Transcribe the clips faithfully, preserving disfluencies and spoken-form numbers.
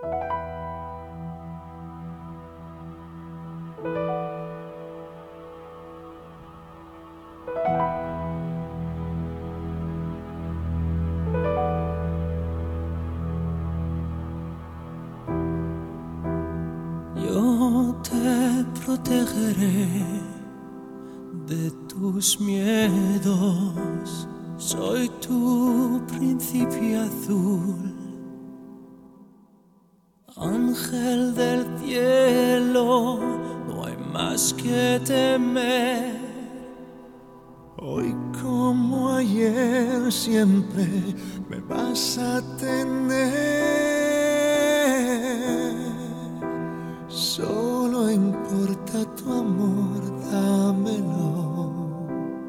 Yo te protegeré de tus miedos, soy tu príncipe azul, ángel del cielo, no hay más que temer. Hoy como ayer siempre me vas a tener. Solo importa tu amor, dámelo.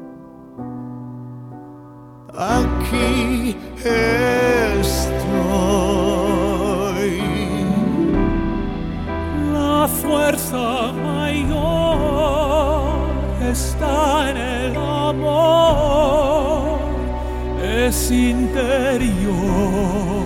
Aquí estoy. La fuerza mayor está en el amor, es interior.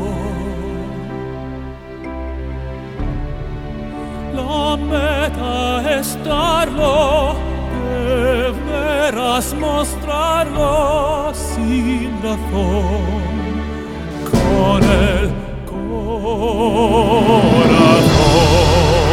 La meta es darlo, deberás mostrarlo sin razón, con el corazón.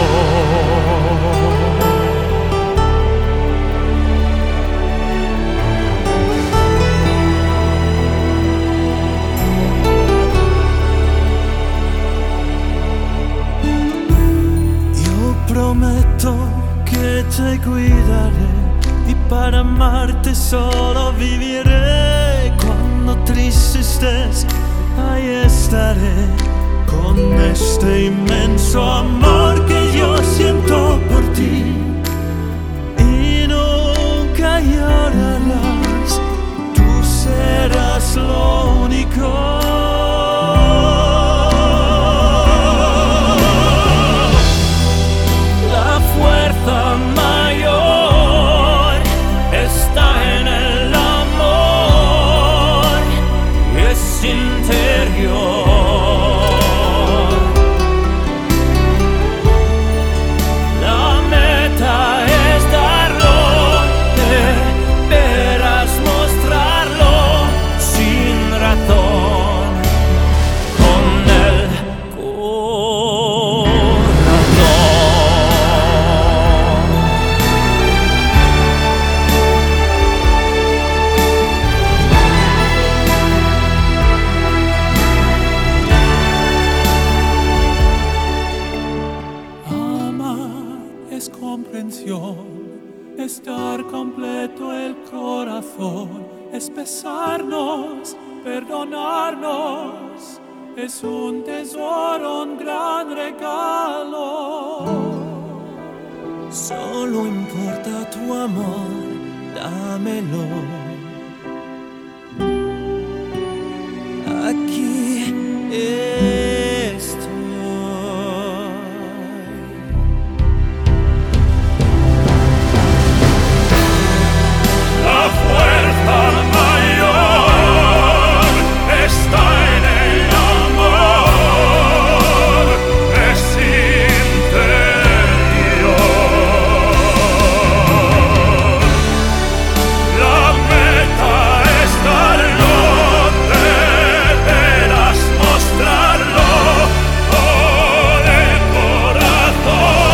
Prometo que te cuidaré y para amarte solo viviré. Cuando triste estés, ahí estaré con este inmenso amor que yo siento por ti. Y nunca llorarás, tú serás lo único. Mayor está en el amor y es interior. La meta es darlo, deberás mostrarlo sin razón, con el estar completo el corazón, es besarnos, perdonarnos, es un tesoro, un gran regalo. Solo importa tu amor, dámelo. Aquí estoy. La fuerza mayor está en el amor, es interior. La meta es darlo, deberás mostrarlo con el corazón.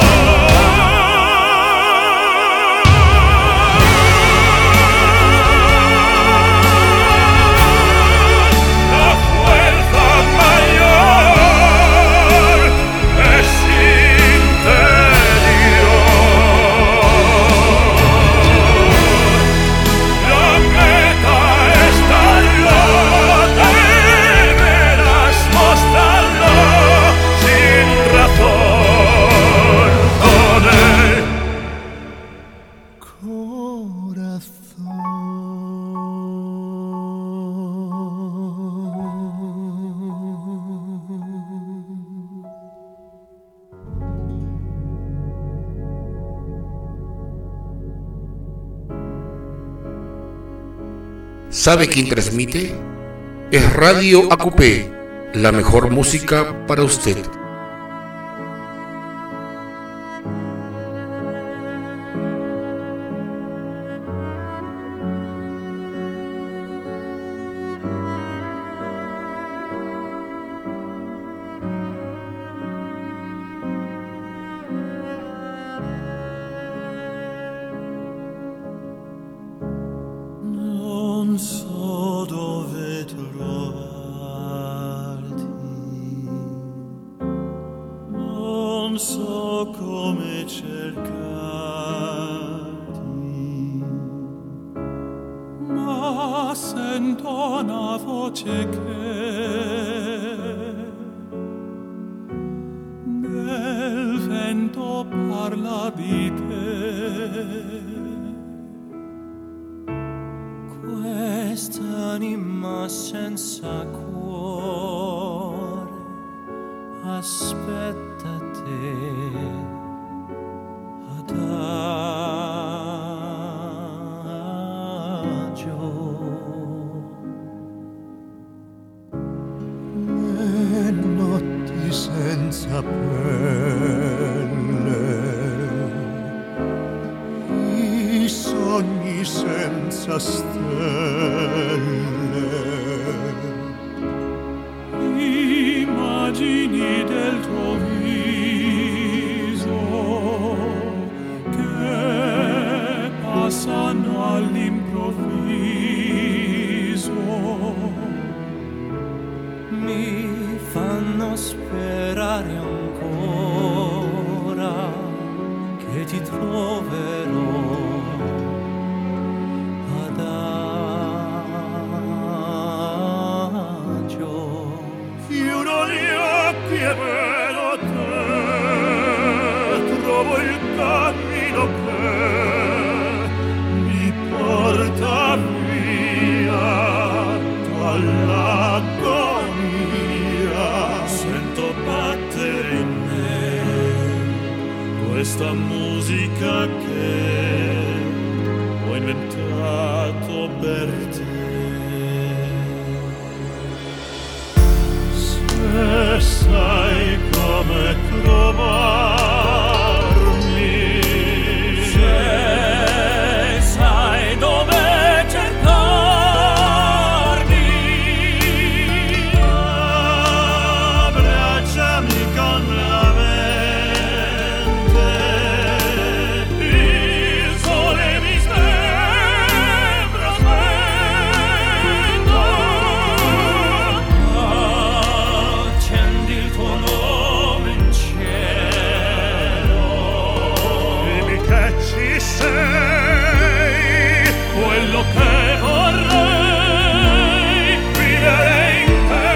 ¿Sabe quién transmite? Es Radio A Q P, la mejor música para usted. so come cercarti, ma sento una voce che nel vento parla di te. Quest'anima senza cuore aspetta te adagio. Le notti senza pelle, i sogni senza stelle, immagini del tuo viso che passano all'improvviso, mi fanno sperare ancora che ti troverò adagio. Chiudo gli occhi e vedo te, trovo il cammino che mi porta via dall'agonia. Sento battere in me questa musica che ho inventato per te. Se sai come trovarmi, se sai dove cercarmi, abbracciami con la mente, il sole mi sembra spento, accendi il tuo nome in cielo, dimmi che ci sei, quello che vorrei vivere in te.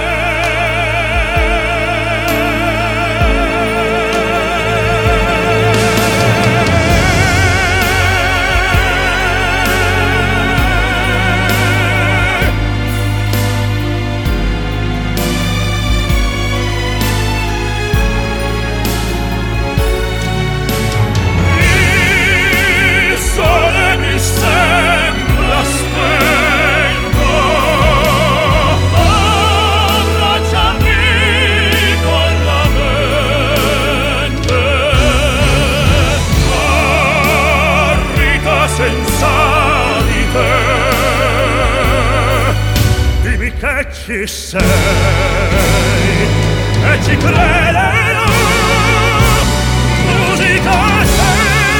Il sole mi sembra spento, abbracciami con la mente, arriva senza di te, dimmi che ci sei e ci crederò, musica sei.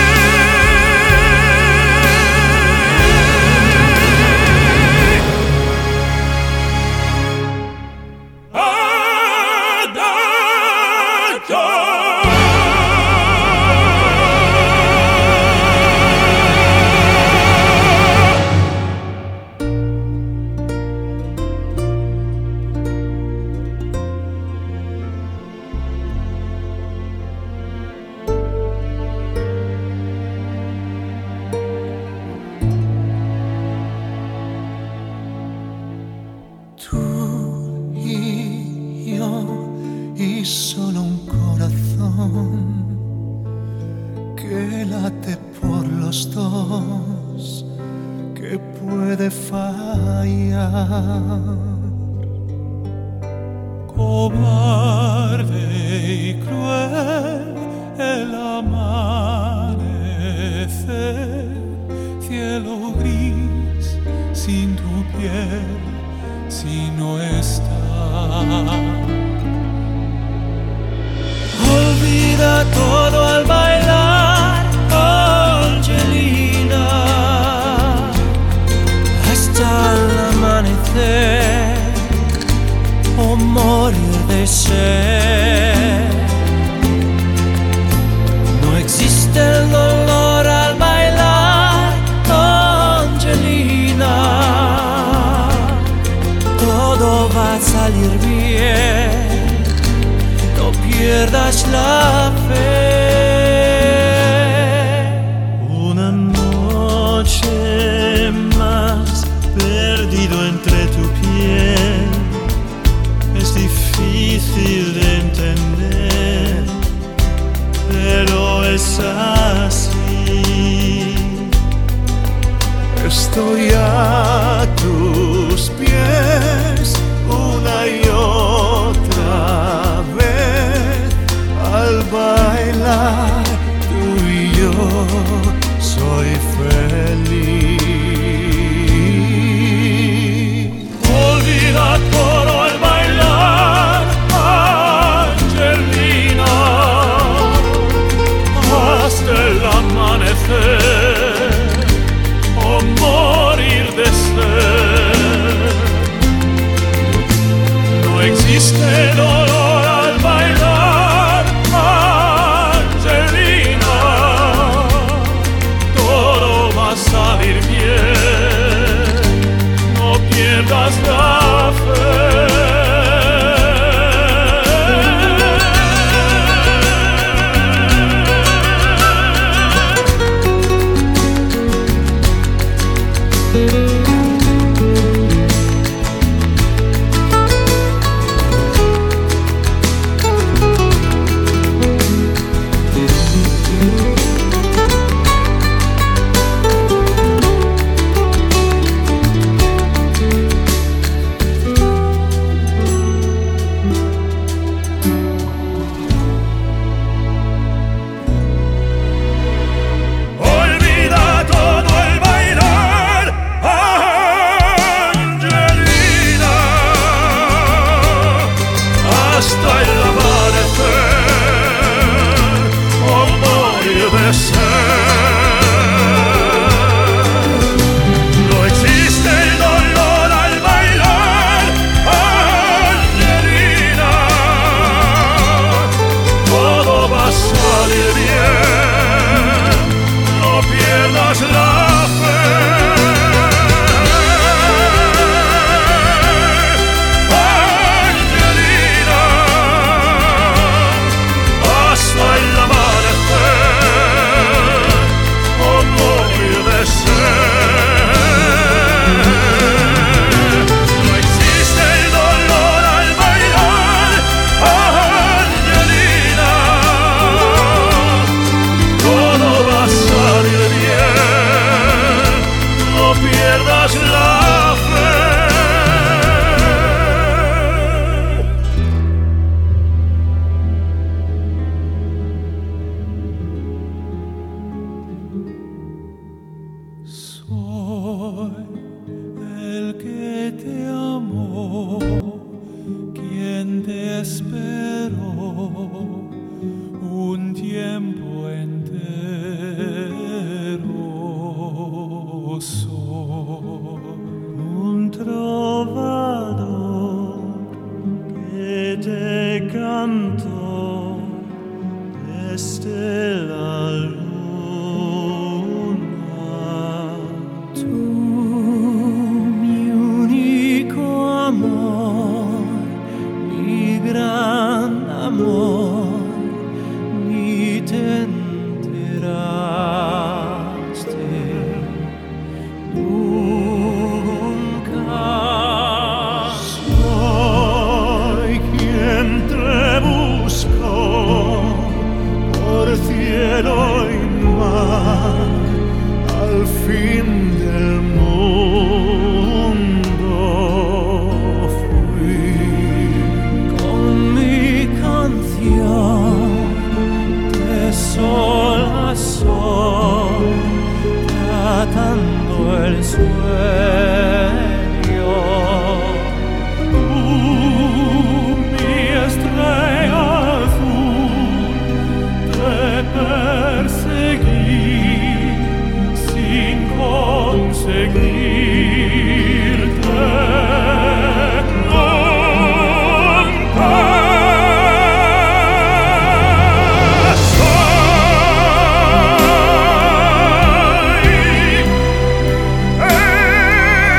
Tú y yo y solo un corazón que late por los dos, que puede fallar. Cobarde y cruel el amanecer, cielo gris sin tu piel, si no está. Olvida todo al bailar, Angelina, hasta el amanecer o morir de sed. pierdas la fe. Una noche más perdido entre tu piel, es difícil de entender, pero es así. Estoy a tus pies una y otra vez al bailar tú y yo soy feliz. Olvida todo al bailar, Angelina, hasta el amanecer o morir de sed. No existe dolor al bailar, Angelina, todo va a salir bien, no pierdas la fe. Hasta el amanecer o morir de sed. No existe el dolor al bailar, Angelina, todo va a salir bien, no pierdas la fe. Soy el que te amó, quien te esperó un tiempo entero. Soy un trovador que te cantó desde la luna. Amor, ni te enteraste nunca. Soy quien te buscó por cielo y mar al fin del mundo. Fui con mi de sol a sol, tratando el sueño. Tú, mi estrella azul, te perseguí sin conseguirte nunca. Soy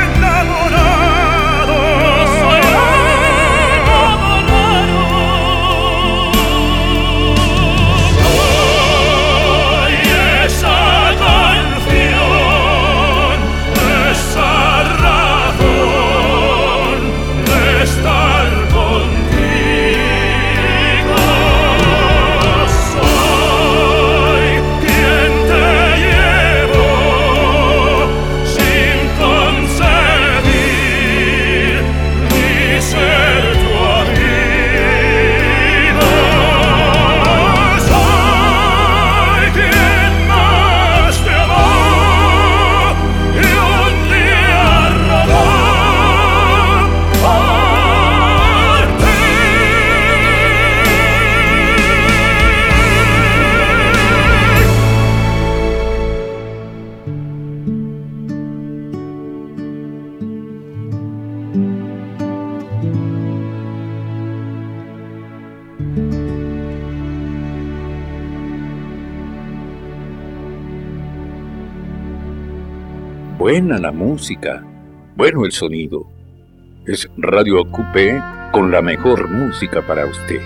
Buena la música, bueno el sonido. Es Radio Ocupé con la mejor música para usted.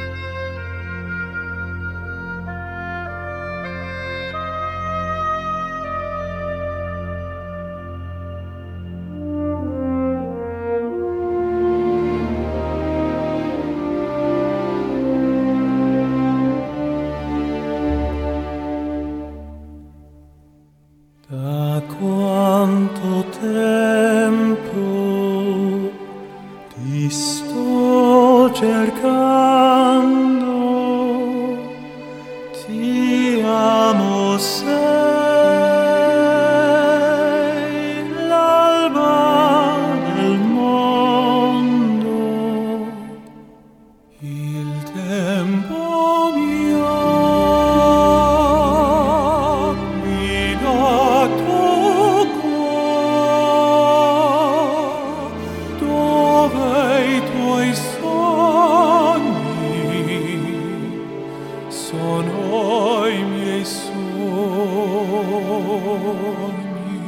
Da quanto tempo ti sto cercando, ti amo, sei l'alba del mondo, il tempo mio guida tuo cuore, dove i tuoi sogni sono i miei sogni.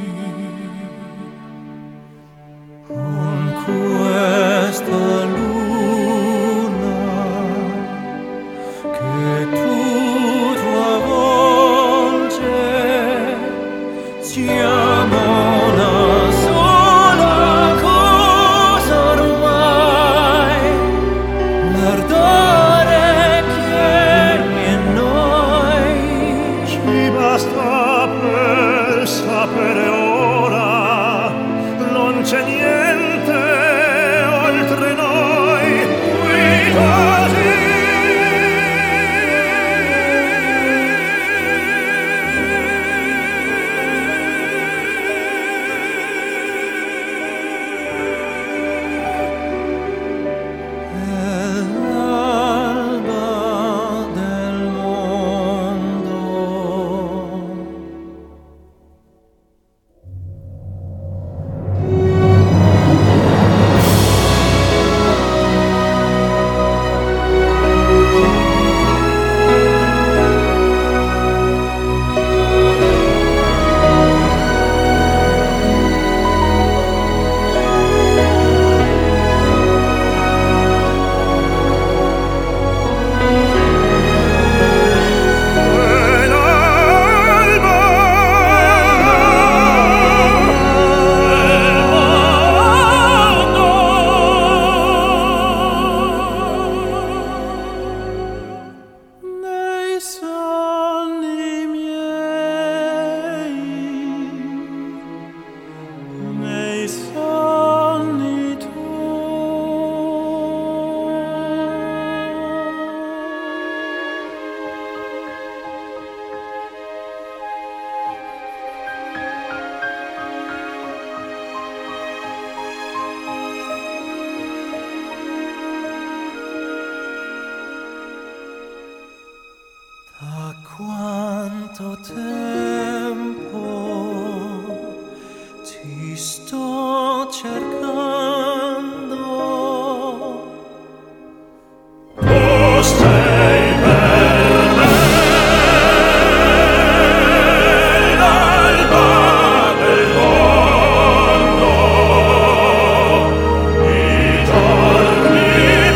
Con questa luna che tutto avvolge, siamo una sola cosa ormai, l'ardore che in noi ci basta per sapere ora, non c'è niente oltre noi, qui così. È l'alba del mondo. Nei sogni miei, nei sogni Da quanto tempo ti sto cercando, tu sei per me l'alba del mondo, i giorni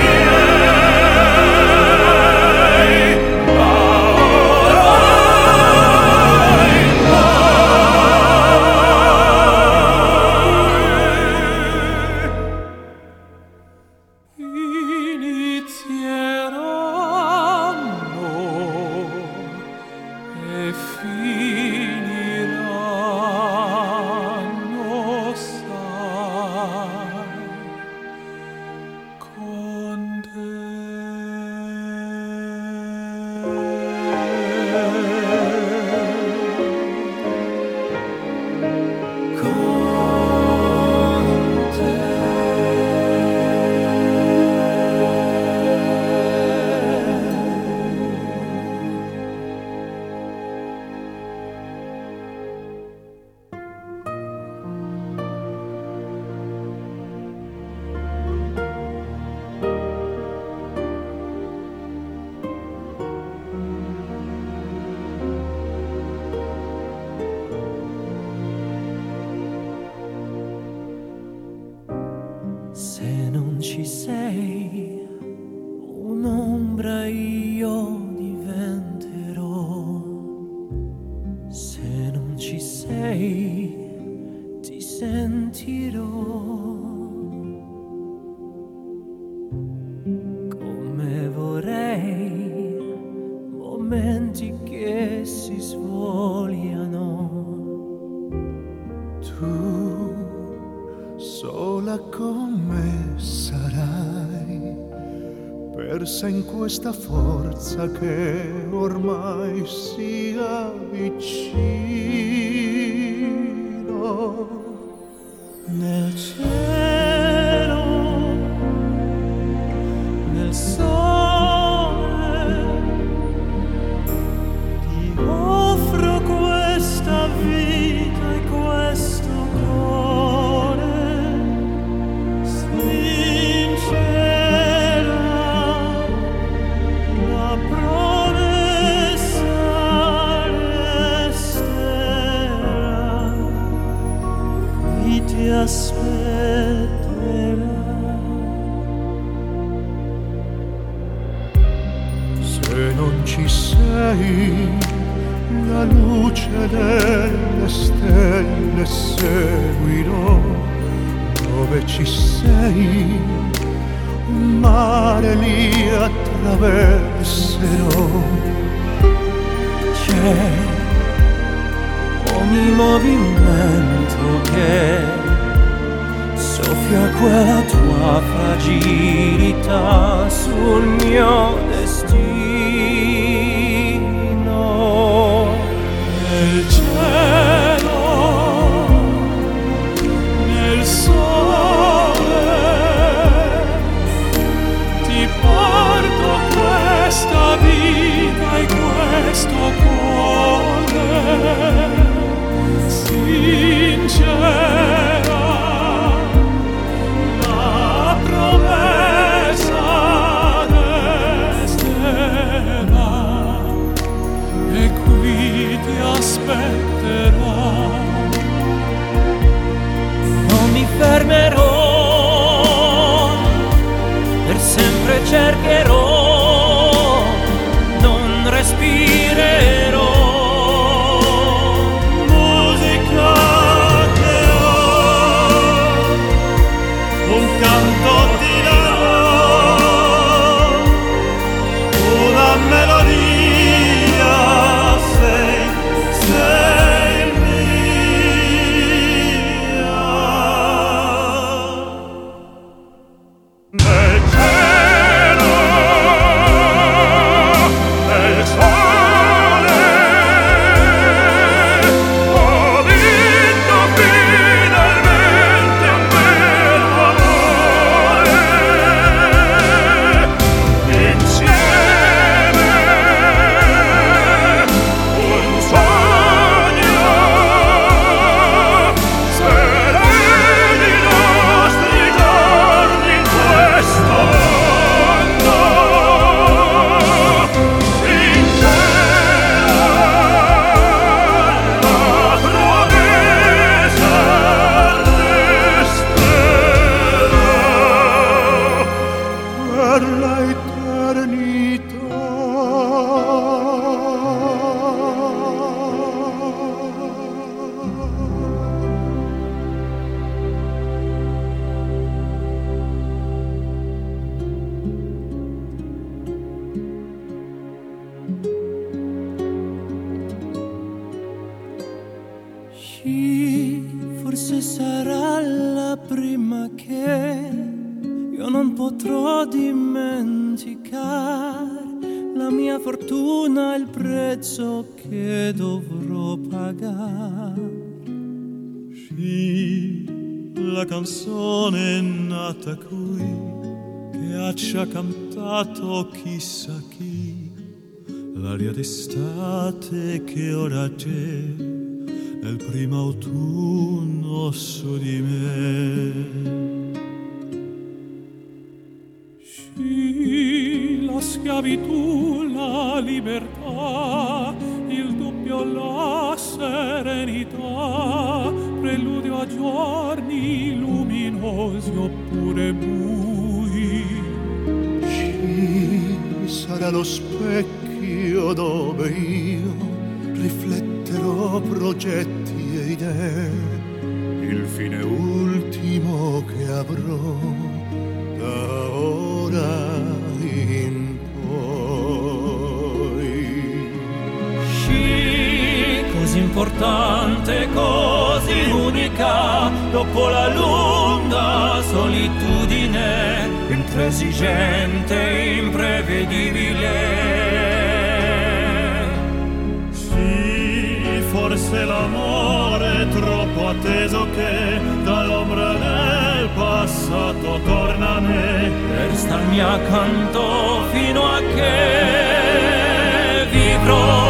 miei, da ora in poi. momenti che si svogliano. Tu sola con me sarai, persa in questa forza che ormai si avvicina. Nel cielo, nel sole, ti offro questa vita e questo cuore sincera, la promessa resterà, qui ti aspetterà. Se non ci sei, la luce delle stelle seguirò. Dove ci sei, un mare lì attraverserò. C'è ogni movimento che soffia quella tua fragilità sul mio destino. Nel cielo, nel sole, ti porto questa vita e questo cuore sincera, la promessa resterà e qui ti aspetterà. Non mi fermerò, per sempre cercherò, non respirerò. Musica che ho, un canto ti darò, una melodia, sei, sei mia. Nel cielo, nel sole, ho vinto finalmente un vero amore. Insieme, un sogno, sereni i nostri giorni in questo mondo. Sincera, la promessa resterà per Sì, forse sarà la prima che io non potrò dimenticare. La mia fortuna è il prezzo che dovrò pagare. Sì, la canzone è nata qui, che ha già cantato chissà chi, l'aria d'estate che ora c'è nel primo autunno su di me. Sì, la schiavitù, la libertà, il dubbio, la serenità, preludio a giorni luminosi oppure bui. Ci sarà lo specchio dove io rifletterò progetti e idee, il fine ultimo che avrò da ora in poi. importante, così unica, dopo la lunga solitudine, intransigente, imprevedibile. Sì, forse l'amore è troppo atteso che dall'ombra del passato torna a me per starmi accanto fino a che vivrò.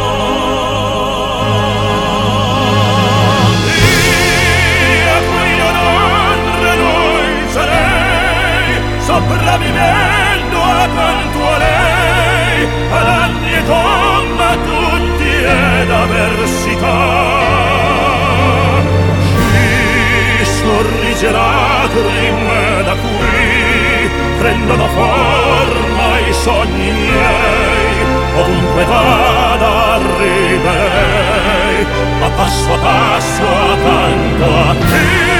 Sopravvivendo accanto a lei, ad anni e tomba tutti ed avversità. Ci sorrige lacrime da cui prendono forma i sogni miei, ovunque vada arriverei, a passo a passo accanto a te.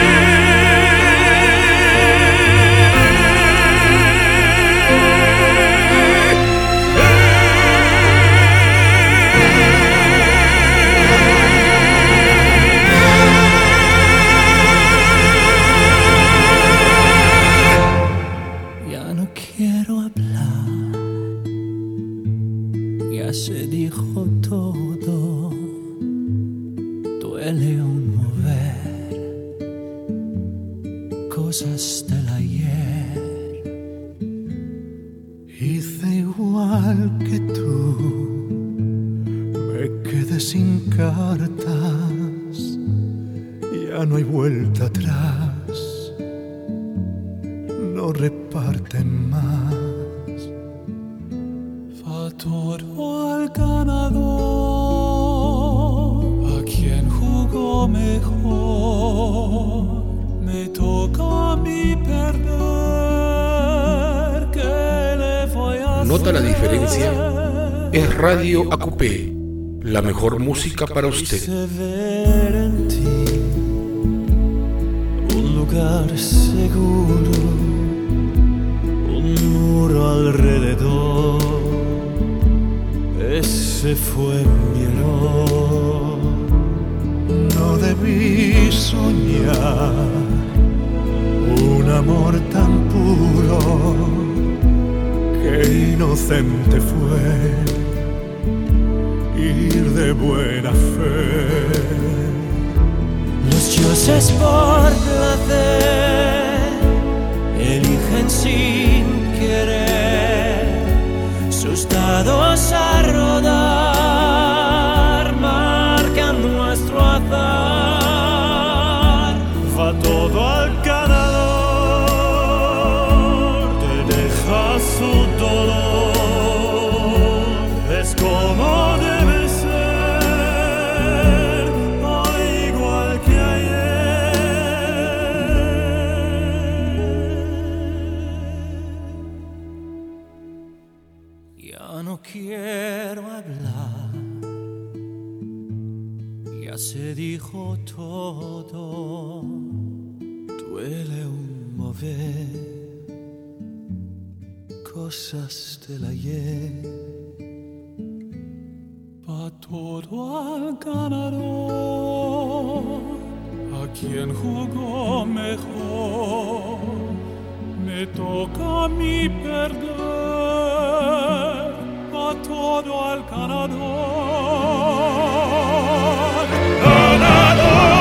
Se dijo todo, duele un mover cosas del ayer. Hice igual que tú, me quedé sin cartas, ya no hay vuelta atrás, no reparten más. Todo al ganador, a quien jugó mejor, me toca a mí perder. ¿Qué le voy a hacer? ¿Nota la diferencia? Es Radio A Q P, la mejor música para usted. Quise ver en ti un lugar seguro, un muro alrededor. Ese fue mi error. No debí soñar un amor tan puro, que inocente fue ir de buena fe. Los dioses por placer eligen sin querer sus dados a rodar, marcan nuestro azar. Va todo al ganador, te deja su dolor. Es como debe ser, al igual que Ya no quiero hablar, ya se dijo todo, duele un mover cosas del ayer. Va todo al ganador, a quien jugó mejor, me toca a mí perder. Va todo al ganador, ganador.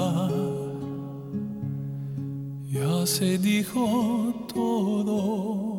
Ya se dijo todo,